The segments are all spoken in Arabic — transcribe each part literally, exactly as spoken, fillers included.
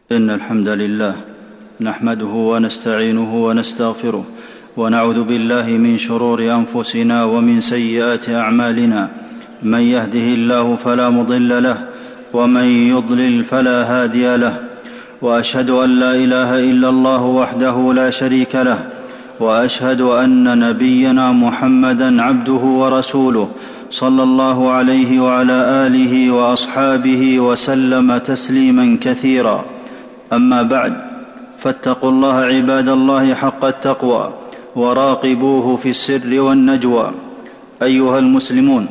إن الحمد لله نحمده ونستعينه ونستغفره ونعوذ بالله من شرور أنفسنا ومن سيئات أعمالنا. من يهده الله فلا مضل له ومن يضلل فلا هادي له، وأشهد أن لا إله إلا الله وحده لا شريك له، وأشهد أن نبينا محمدًا عبده ورسوله صلى الله عليه وعلى آله وأصحابه وسلم تسليمًا كثيرا. أما بعد، فاتقوا الله عباد الله حق التقوى وراقبوه في السر والنجوى. أيها المسلمون،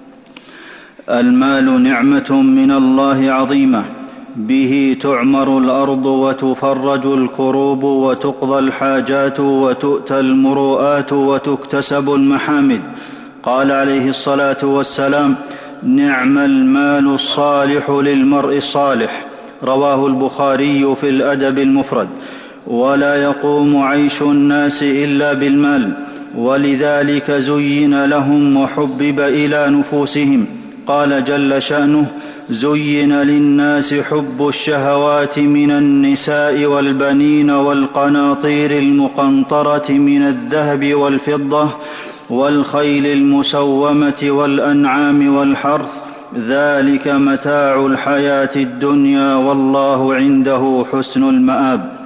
المال نعمة من الله عظيمة، به تعمر الأرض وتفرج الكروب وتقضى الحاجات وتؤتى المروءات وتكتسب المحامد. قال عليه الصلاة والسلام: نعم المال الصالح للمرء الصالح. رواه البخاري في الأدب المفرد. ولا يقوم عيش الناس إلا بالمال، ولذلك زين لهم وحبب إلى نفوسهم. قال جل شأنه: زين للناس حب الشهوات من النساء والبنين والقناطير المقنطرة من الذهب والفضة والخيل المسومة والأنعام والحرث، ذلك متاع الحياة الدنيا والله عنده حسن المآب.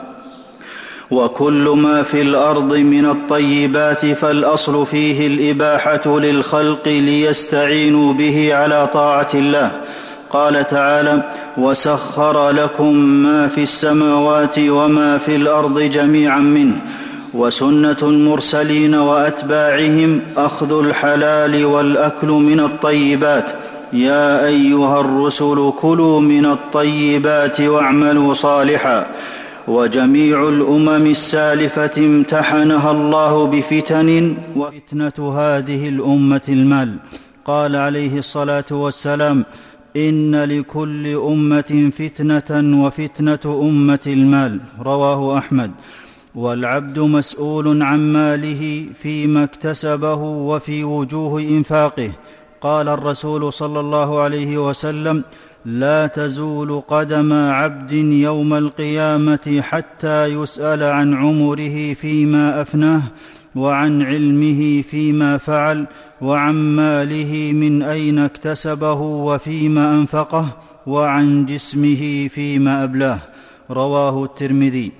وكل ما في الأرض من الطيبات فالأصل فيه الإباحة للخلق ليستعينوا به على طاعة الله. قال تعالى: وسخر لكم ما في السماوات وما في الأرض جميعا منه. وسنة المرسلين وأتباعهم أخذ الحلال والأكل من الطيبات. يا أيها الرسل كلوا من الطيبات واعملوا صالحا. وجميع الأمم السالفة امتحنها الله بفتن، وفتنة هذه الأمة المال. قال عليه الصلاة والسلام: إن لكل أمة فتنة وفتنة أمة المال. رواه أحمد. والعبد مسؤول عن ماله فيما اكتسبه وفي وجوه إنفاقه. قال الرسول صلى الله عليه وسلم: لا تزول قدم عبد يوم القيامة حتى يسأل عن عمره فيما أفناه، وعن علمه فيما فعل، وعن ماله من أين اكتسبه وفيما أنفقه، وعن جسمه فيما أبلاه. رواه الترمذي.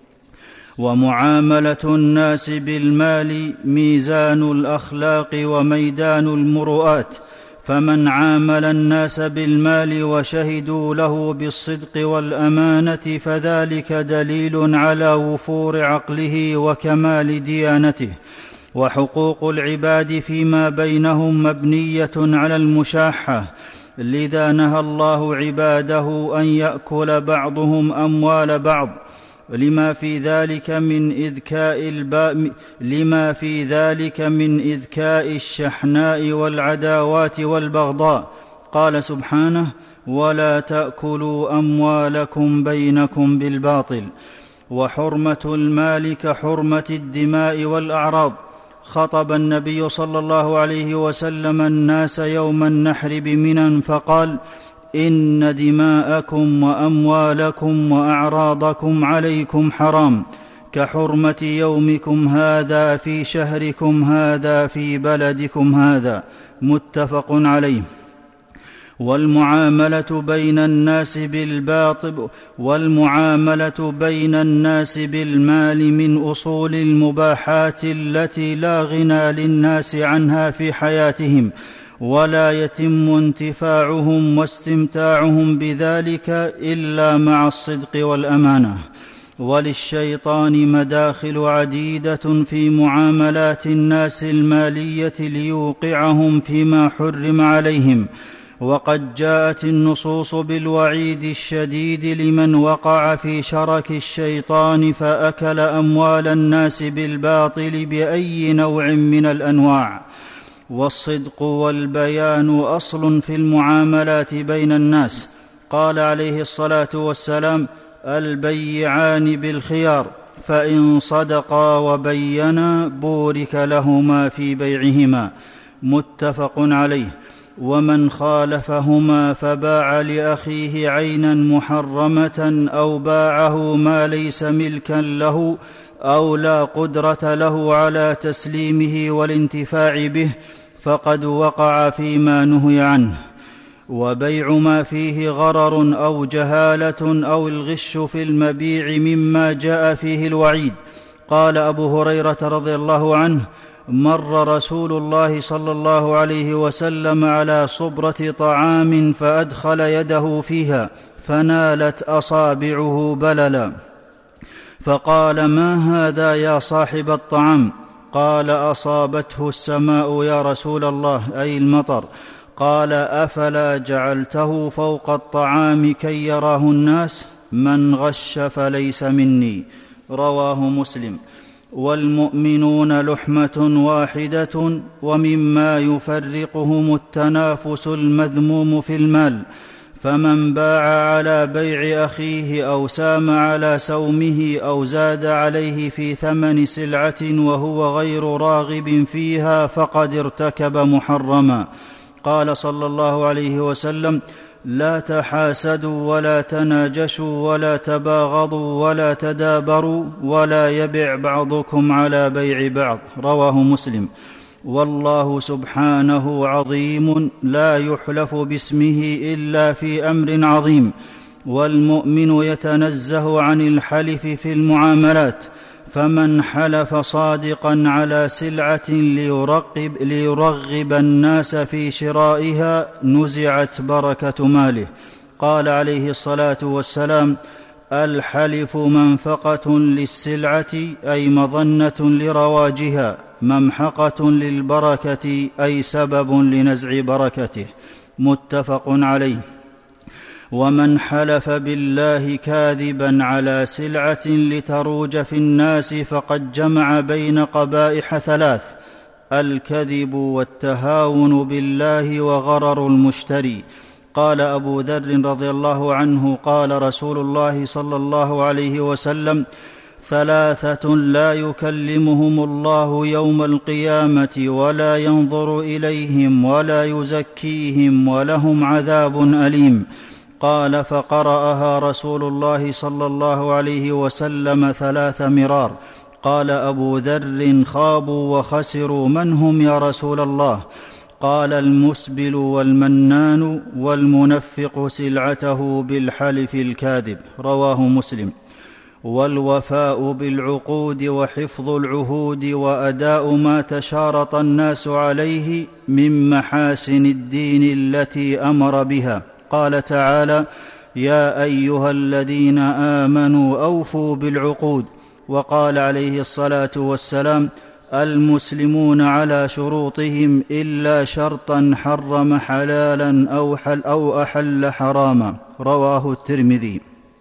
ومعاملة الناس بالمال ميزان الأخلاق وميدان المروءات، فمن عامل الناس بالمال وشهدوا له بالصدق والأمانة فذلك دليل على وفور عقله وكمال ديانته. وحقوق العباد فيما بينهم مبنية على المشاحة، لذا نهى الله عباده أن يأكل بعضهم أموال بعض، لما في ذلك من إذكاء الب... لما في ذلك من إذكاء الشحناء والعداوات والبغضاء. قال سبحانه: ولا تأكلوا أموالكم بينكم بالباطل. وحرمة المال كحرمة الدماء والأعراض. خطب النبي صلى الله عليه وسلم الناس يوم النحر بمنى فقال: إن دماءكم وأموالكم وأعراضكم عليكم حرام، كحرمة يومكم هذا في شهركم هذا في بلدكم هذا. متفق عليه. والمعاملة بين الناس بالباطل والمعاملة بين الناس بالمال من أصول المباحات التي لا غنى للناس عنها في حياتهم، ولا يتم انتفاعهم واستمتاعهم بذلك إلا مع الصدق والأمانة. وللشيطان مداخل عديدة في معاملات الناس المالية ليوقعهم فيما حرم عليهم. وقد جاءت النصوص بالوعيد الشديد لمن وقع في شرك الشيطان فأكل أموال الناس بالباطل بأي نوع من الأنواع. والصدق والبيان أصل في المعاملات بين الناس. قال عليه الصلاة والسلام: البيعان بالخيار، فإن صدقا وبينا بورك لهما في بيعهما. متفق عليه. ومن خالفهما فباع لاخيه عينا محرمه او باعه ما ليس ملكا له او لا قدره له على تسليمه والانتفاع به فقد وقع فيما نهي عنه. وبيع ما فيه غرر او جهاله او الغش في المبيع مما جاء فيه الوعيد. قال ابو هريره رضي الله عنه: مر رسول الله صلى الله عليه وسلم على صبرة طعام فأدخل يده فيها فنالت أصابعه بللا، فقال: ما هذا يا صاحب الطعام؟ قال: أصابته السماء يا رسول الله، أي المطر. قال: أفلا جعلته فوق الطعام كي يراه الناس؟ من غش فليس مني. رواه مسلم. والمؤمنون لحمة واحدة، ومما يفرقهم التنافس المذموم في المال، فمن باع على بيع أخيه أو سام على سومه أو زاد عليه في ثمن سلعة وهو غير راغب فيها فقد ارتكب محرما. قال صلى الله عليه وسلم: لا تحاسدوا ولا تناجشوا ولا تباغضوا ولا تدابروا ولا يبع بعضكم على بيع بعض. رواه مسلم. والله سبحانه عظيم لا يحلف باسمه إلا في أمر عظيم، والمؤمن يتنزه عن الحلف في المعاملات، فمن حلف صادقا على سلعة ليرغب, ليرغب الناس في شرائها نزعت بركة ماله. قال عليه الصلاة والسلام: الحلف منفقة للسلعة، أي مظنة لرواجها، ممحقة للبركة، أي سبب لنزع بركته. متفق عليه. ومن حلف بالله كاذبا على سلعة لتروج في الناس فقد جمع بين قبائح ثلاث: الكذب والتهاون بالله وغرر المشتري. قال أبو ذر رضي الله عنه: قال رسول الله صلى الله عليه وسلم: ثلاثة لا يكلمهم الله يوم القيامة ولا ينظر إليهم ولا يزكيهم ولهم عذاب أليم. قال: فقرأها رسول الله صلى الله عليه وسلم ثلاث مرار. قال أبو ذر: خابوا وخسروا، من هم يا رسول الله؟ قال: المسبل والمنان والمنفق سلعته بالحلف الكاذب. رواه مسلم. والوفاء بالعقود وحفظ العهود وأداء ما تشارط الناس عليه من محاسن الدين التي أمر بها. قال تعالى: يا أيها الذين آمنوا أوفوا بالعقود. وقال عليه الصلاة والسلام: المسلمون على شروطهم إلا شرطا حرم حلالا أو, حل أو أحل حراما. رواه الترمذي.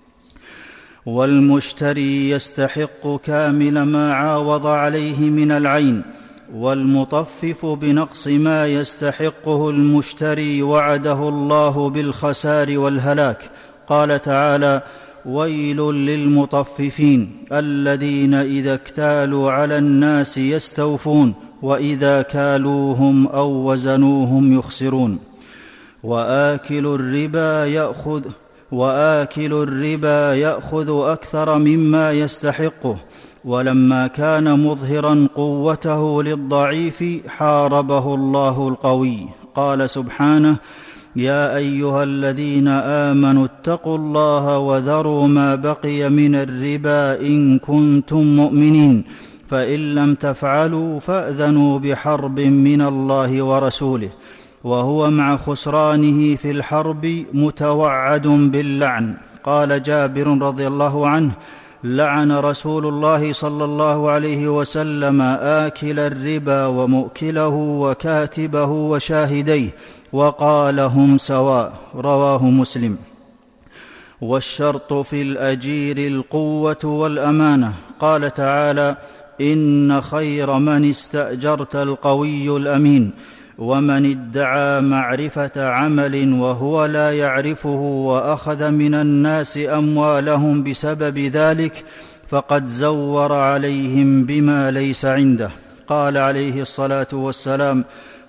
والمشتري يستحق كامل ما عاوض عليه من العين، والمطفف بنقص ما يستحقه المشتري وعده الله بالخسار والهلاك. قال تعالى: ويل للمطففين الذين إذا اكتالوا على الناس يستوفون وإذا كالوهم أو وزنوهم يخسرون. وآكل الربا يأخذ وآكل الربا يأخذ أكثر مما يستحقه، ولما كان مظهرا قوته للضعيف حاربه الله القوي. قال سبحانه: يا أيها الذين آمنوا اتقوا الله وذروا ما بقي من الربا إن كنتم مؤمنين، فإن لم تفعلوا فأذنوا بحرب من الله ورسوله. وهو مع خسرانه في الحرب متوعد باللعن. قال جابر رضي الله عنه: لعن رسول الله صلى الله عليه وسلم آكل الربا ومؤكله وكاتبه وشاهديه، وقال: هم سواء. رواه مسلم. والشرط في الأجير القوة والأمانة. قال تعالى: إن خير من استأجرت القوي الأمين. ومن ادعى معرفة عمل وهو لا يعرفه وأخذ من الناس أموالهم بسبب ذلك فقد زور عليهم بما ليس عنده. قال عليه الصلاة والسلام: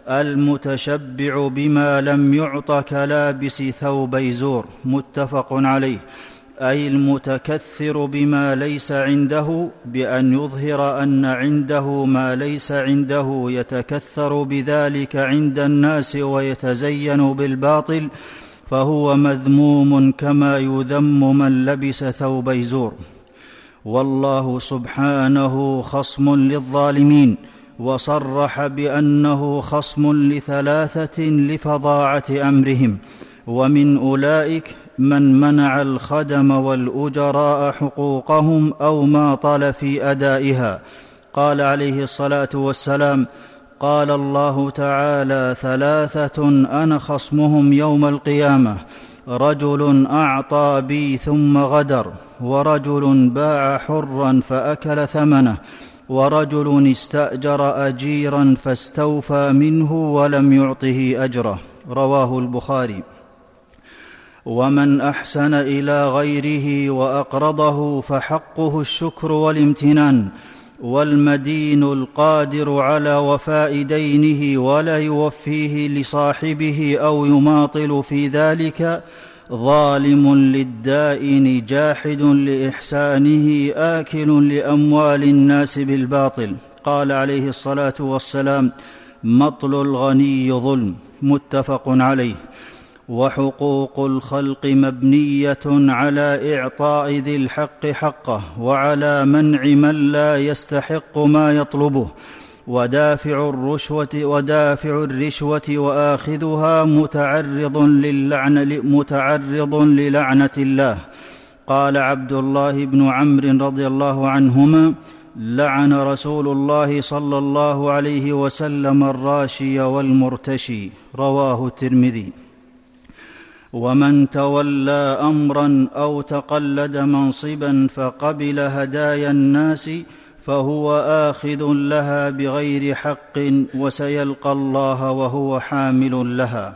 المتشبع بما لم يعط كلابس ثوبي زور. متفق عليه. أي المتكثر بما ليس عنده بأن يظهر أن عنده ما ليس عنده، يتكثر بذلك عند الناس ويتزين بالباطل، فهو مذموم كما يذم من لبس ثوبي زور. والله سبحانه خصم للظالمين، وصرح بأنه خصم لثلاثة لفظاعة أمرهم، ومن أولئك من منع الخدم والأجراء حقوقهم أو ماطل في أدائها. قال عليه الصلاة والسلام: قال الله تعالى: ثلاثة أنا خصمهم يوم القيامة: رجل أعطى بي ثم غدر، ورجل باع حرا فأكل ثمنه، ورجل استأجر أجيرا فاستوفى منه ولم يعطه أجره. رواه البخاري. ومن أحسن إلى غيره وأقرضه فحقه الشكر والامتنان، والمدين القادر على وفاء دينه ولا يوفيه لصاحبه أو يماطل في ذلك ظالم للدائن جاحد لإحسانه آكل لأموال الناس بالباطل. قال عليه الصلاة والسلام: مطل الغني ظلم. متفق عليه. وحقوق الخلق مبنية على إعطاء ذي الحق حقه، وعلى منع من لا يستحق ما يطلبه، ودافع الرشوة ودافع الرشوة وآخذها متعرض للعنة متعرض للعنة الله. قال عبد الله بن عمرو رضي الله عنهما: لعن رسول الله صلى الله عليه وسلم الراشي والمرتشي. رواه الترمذي. ومن تولى أمرا أو تقلد منصبا فقبل هدايا الناس فهو آخذ لها بغير حق، وسيلقى الله وهو حامل لها.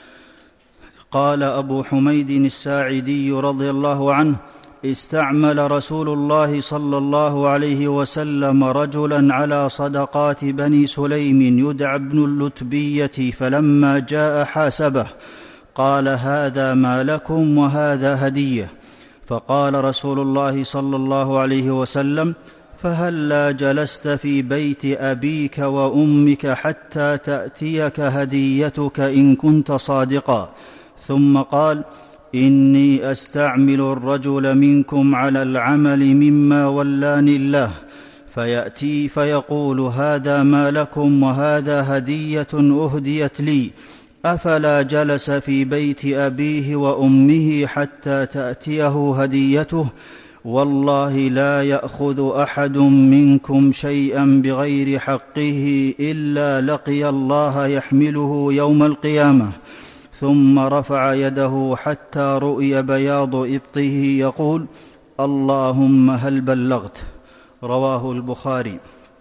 قال أبو حميد الساعدي رضي الله عنه: استعمل رسول الله صلى الله عليه وسلم رجلا على صدقات بني سليم يدعى ابن اللتبية، فلما جاء حاسبه قال: هذا ما لكم وهذا هدية. فقال رسول الله صلى الله عليه وسلم: فهلا جلست في بيت أبيك وأمك حتى تأتيك هديتك إن كنت صادقا. ثم قال: إني أستعمل الرجل منكم على العمل مما ولاني الله، فيأتي فيقول: هذا ما لكم وهذا هدية أهديت لي، أفلا جلس في بيت أبيه وأمه حتى تأتيه هديته؟ والله لا يأخذ أحد منكم شيئا بغير حقه إلا لقي الله يحمله يوم القيامة. ثم رفع يده حتى رؤي بياض إبطه يقول: اللهم هل بلغت؟ رواه البخاري.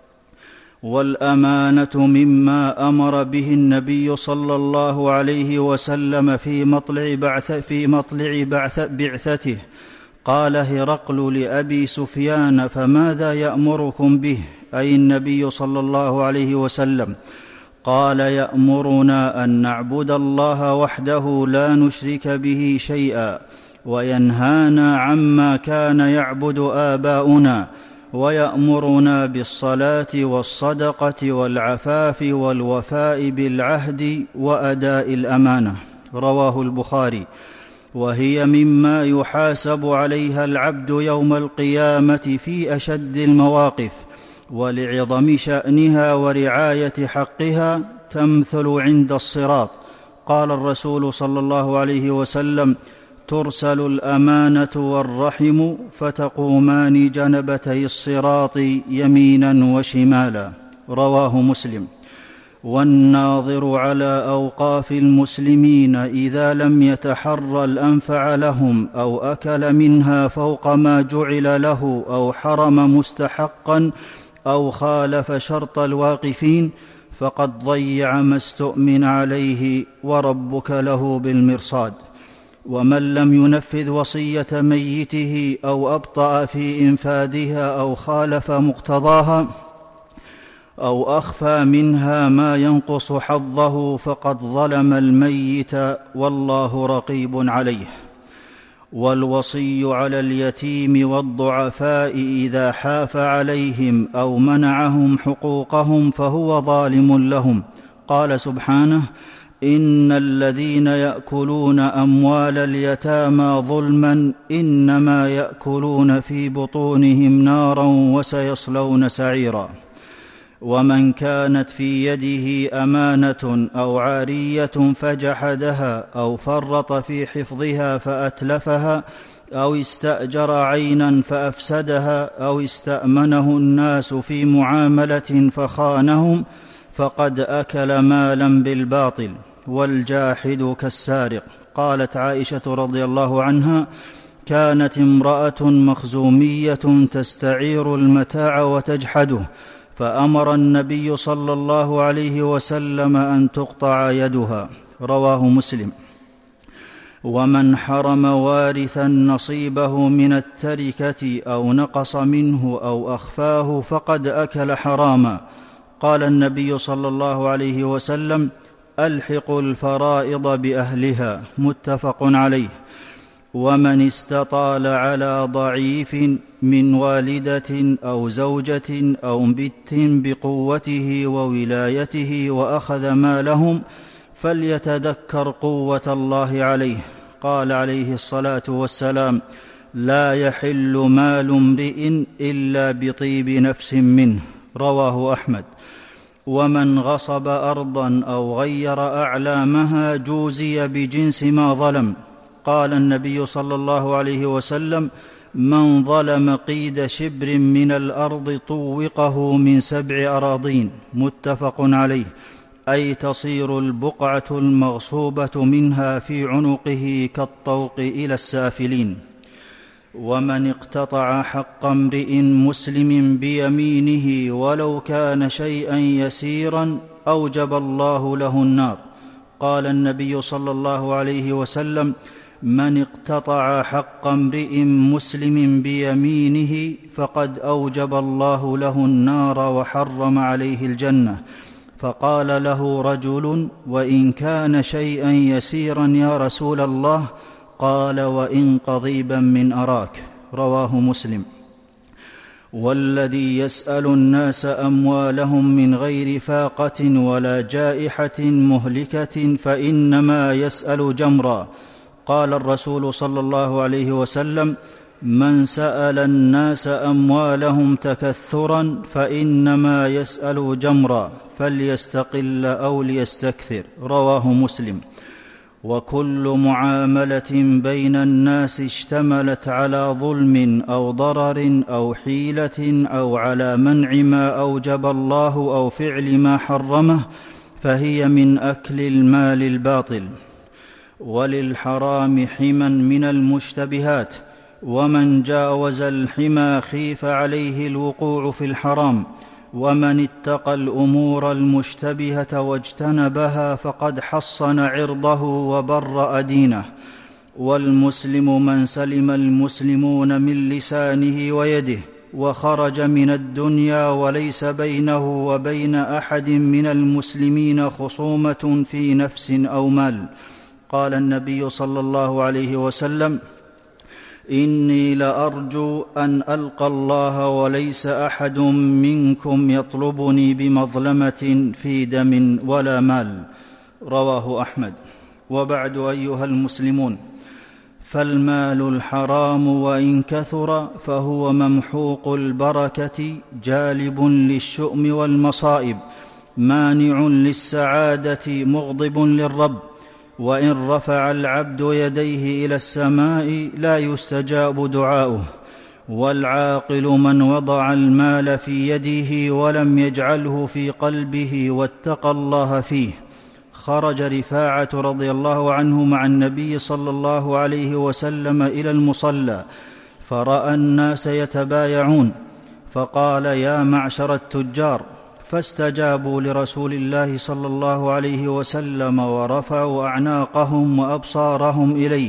والأمانة مما أمر به النبي صلى الله عليه وسلم في مطلع بعث في مطلع بعث بعثته. قال هرقل لأبي سفيان: فماذا يأمركم به؟ أي النبي صلى الله عليه وسلم. قال: يأمرنا أن نعبد الله وحده لا نشرك به شيئا، وينهانا عما كان يعبد آباؤنا، ويأمرنا بالصلاة والصدقة والعفاف والوفاء بالعهد وأداء الأمانة. رواه البخاري. وهي مما يحاسب عليها العبد يوم القيامة في أشد المواقف، ولعظم شأنها ورعاية حقها تمثل عند الصراط. قال الرسول صلى الله عليه وسلم: ترسل الأمانة والرحم فتقومان جنبتي الصراط يمينا وشمالا. رواه مسلم. والناظر على أوقاف المسلمين إذا لم يتحرى الأنفع لهم أو أكل منها فوق ما جعل له أو حرم مستحقا أو خالف شرط الواقفين فقد ضيع ما استؤمن عليه، وربك له بالمرصاد. ومن لم ينفذ وصية ميته أو أبطأ في إنفاذها أو خالف مقتضاها أو أخفى منها ما ينقص حظه فقد ظلم الميت والله رقيب عليه. والوصي على اليتيم والضعفاء إذا حاف عليهم أو منعهم حقوقهم فهو ظالم لهم. قال سبحانه: إن الذين يأكلون أموال اليتامى ظلما إنما يأكلون في بطونهم نارا وسيصلون سعيرا. ومن كانت في يده أمانة أو عارية فجحدها أو فرط في حفظها فأتلفها أو استأجر عينا فأفسدها أو استأمنه الناس في معاملة فخانهم فقد أكل مالا بالباطل، والجاحد كالسارق. قالت عائشة رضي الله عنها: كانت امرأة مخزومية تستعير المتاع وتجحده، فأمر النبي صلى الله عليه وسلم أن تقطع يدها. رواه مسلم. ومن حرم وارثا نصيبه من التركة أو نقص منه أو أخفاه فقد أكل حراما. قال النبي صلى الله عليه وسلم: ألحقوا الفرائض بأهلها. متفق عليه. ومن استطال على ضعيف من والدة أو زوجة أو بت بقوته وولايته وأخذ مالهم فليتذكر قوة الله عليه. قال عليه الصلاة والسلام: لا يحل مال امرئ إلا بطيب نفس منه. رواه أحمد. ومن غصب أرضا أو غير أعلامها جوزي بجنس ما ظلم. قال النبي صلى الله عليه وسلم: من ظلم قيد شبر من الأرض طوقه من سبع أراضين. متفق عليه. أي تصير البقعة المغصوبة منها في عنقه كالطوق إلى السافلين. ومن اقتطع حق امرئ مسلم بيمينه ولو كان شيئا يسيرا أوجب الله له النار. قال النبي صلى الله عليه وسلم: من اقتطع حق امرئ مسلم بيمينه فقد أوجب الله له النار وحرم عليه الجنة. فقال له رجل: وإن كان شيئا يسيرا يا رسول الله؟ قال: وإن قضيبا من أراك. رواه مسلم. والذي يسأل الناس أموالهم من غير فاقة ولا جائحة مهلكة فإنما يسأل جمرا. قال الرسول صلى الله عليه وسلم: من سأل الناس أموالهم تكثرا فإنما يسأل جمرا، فليستقل أو ليستكثر. رواه مسلم. وكل معاملة بين الناس اشتملت على ظلم أو ضرر أو حيلة أو على منع ما أوجب الله أو فعل ما حرمه فهي من أكل المال الباطل. وللحرام حما من المشتبهات، ومن جاوز الحمى خيف عليه الوقوع في الحرام، ومن اتقى الأمور المشتبهة واجتنبها فقد حصن عرضه وبرأ دينه. والمسلم من سلم المسلمون من لسانه ويده وخرج من الدنيا وليس بينه وبين أحد من المسلمين خصومة في نفس أو مال. قال النبي صلى الله عليه وسلم: إني لأرجو أن ألقى الله وليس أحد منكم يطلبني بمظلمة في دم ولا مال. رواه أحمد. وبعد أيها المسلمون، فالمال الحرام وإن كثر فهو ممحوق البركة، جالب للشؤم والمصائب، مانع للسعادة، مغضب للرب. وإن رفع العبد يديه إلى السماء لا يستجاب دعاؤه. والعاقل من وضع المال في يده ولم يجعله في قلبه واتقى الله فيه. خرج رفاعة رضي الله عنه مع النبي صلى الله عليه وسلم إلى المصلى فرأى الناس يتبايعون فقال: يا معشر التجار، فاستجابوا لرسول الله صلى الله عليه وسلم ورفعوا أعناقهم وأبصارهم إليه،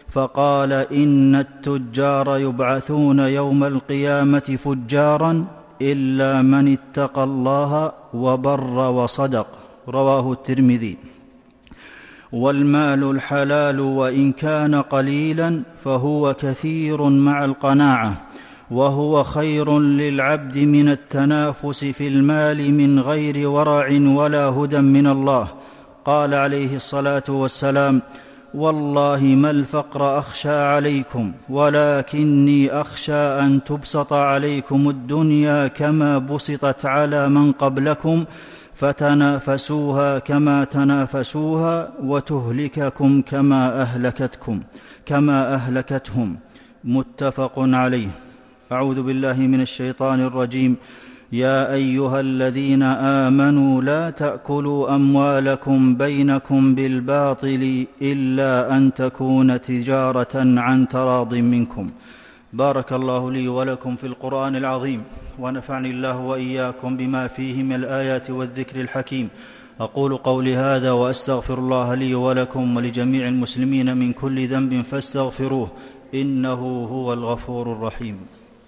فقال: إن التجار يبعثون يوم القيامة فجارا، إلا من اتقى الله وبر وصدق. رواه الترمذي. والمال الحلال وإن كان قليلا فهو كثير مع القناعة، وهو خير للعبد من التنافس في المال من غير ورع ولا هدى من الله. قال عليه الصلاة والسلام: والله ما الفقر أخشى عليكم، ولكني أخشى أن تبسط عليكم الدنيا كما بسطت على من قبلكم فتنافسوها كما تنافسوها وتهلككم كما أهلكتكم كما أهلكتهم. متفق عليه. أعوذ بالله من الشيطان الرجيم. يا أيها الذين آمنوا لا تأكلوا أموالكم بينكم بالباطل إلا أن تكون تجارة عن تراض منكم. بارك الله لي ولكم في القرآن العظيم، ونفعني الله وإياكم بما فيه من الآيات والذكر الحكيم. أقول قولي هذا وأستغفر الله لي ولكم ولجميع المسلمين من كل ذنب فاستغفروه، إنه هو الغفور الرحيم.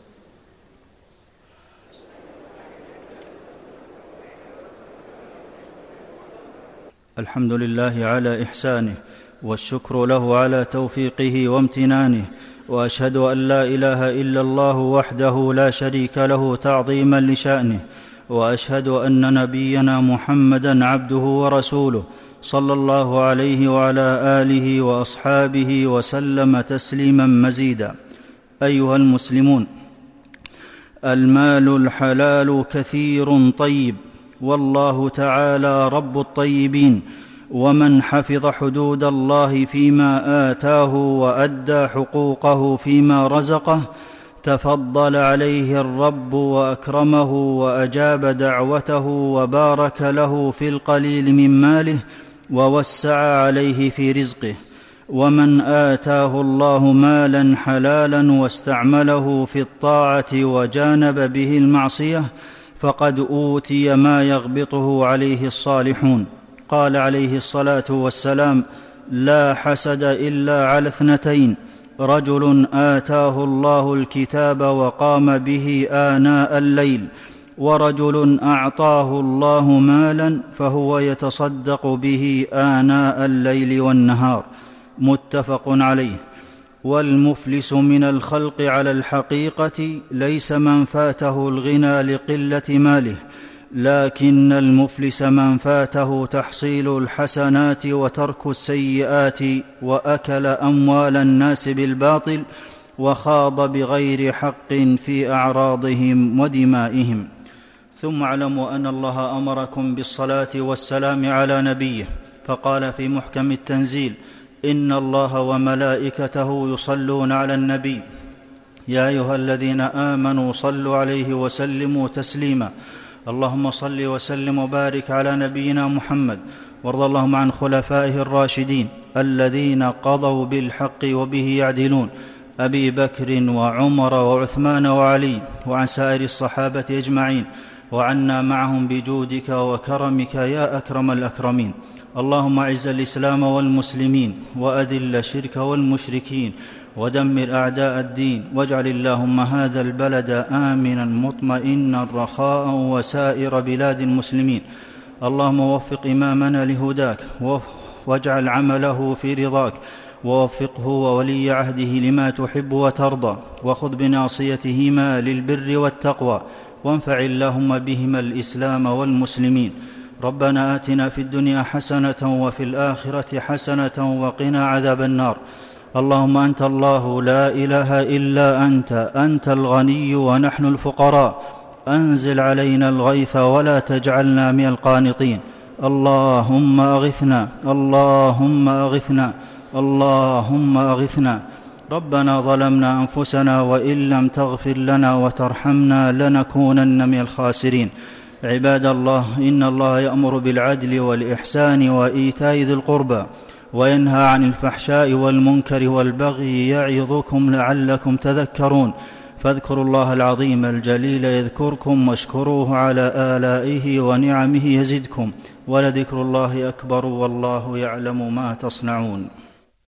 الحمد لله على إحسانه، والشكر له على توفيقه وامتنانه، وأشهد أن لا إله إلا الله وحده لا شريك له تعظيما لشأنه، وأشهد أن نبينا محمدا عبده ورسوله صلى الله عليه وعلى آله وأصحابه وسلم تسليما مزيدا. أيها المسلمون، المال الحلال كثير طيب، والله تعالى رب الطيبين، ومن حفظ حدود الله فيما آتاه وأدى حقوقه فيما رزقه تفضل عليه الرب وأكرمه وأجاب دعوته وبارك له في القليل من ماله ووسع عليه في رزقه. ومن آتاه الله مالا حلالا واستعمله في الطاعة وجانب به المعصية فقد أوتي ما يغبطه عليه الصالحون. قال عليه الصلاة والسلام: لا حسد إلا على اثنتين: رجل آتاه الله الكتاب وقام به آناء الليل، ورجل أعطاه الله مالا فهو يتصدق به آناء الليل والنهار. متفق عليه. والمفلس من الخلق على الحقيقة ليس من فاته الغنى لقلة ماله، لكن المفلس من فاته تحصيل الحسنات وترك السيئات، وأكل أموال الناس بالباطل، وخاض بغير حق في أعراضهم ودمائهم. ثم اعلموا أن الله أمركم بالصلاة والسلام على نبيه، فقال في محكم التنزيل: إن الله وملائكته يصلون على النبي يا أيها الذين آمنوا صلوا عليه وسلموا تسليما. اللهم صل وسلم وبارك على نبينا محمد، وارض اللهم عن خلفائه الراشدين الذين قضوا بالحق وبه يعدلون، أبي بكر وعمر وعثمان وعلي، وعن سائر الصحابة أجمعين، وعنا معهم بجودك وكرمك يا أكرم الأكرمين. اللهم أعز الإسلام والمسلمين، وأذل الشرك والمشركين، ودمر أعداء الدين، واجعل اللهم هذا البلد آمنا مطمئنا رخاء وسائر بلاد المسلمين. اللهم وفق إمامنا لهداك، واجعل عمله في رضاك، ووفقه وولي عهده لما تحب وترضى، وخذ بناصيتهما للبر والتقوى، وانفع اللهم بهما الإسلام والمسلمين. ربنا آتنا في الدنيا حسنة وفي الآخرة حسنة وقنا عذاب النار. اللهم أنت الله لا إله إلا أنت، أنت الغني ونحن الفقراء، أنزل علينا الغيث ولا تجعلنا من القانطين. اللهم أغثنا، اللهم أغثنا، اللهم أغثنا. ربنا ظلمنا أنفسنا وإن لم تغفر لنا وترحمنا لنكونن من الخاسرين. عباد الله، إن الله يأمر بالعدل والإحسان وإيتاء ذي القربى، وينهى عن الفحشاء والمنكر والبغي، يعظكم لعلكم تذكرون. فاذكروا الله العظيم الجليل يذكركم، واشكروه على آلائه ونعمه يزدكم، ولذكر الله أكبر، والله يعلم ما تصنعون.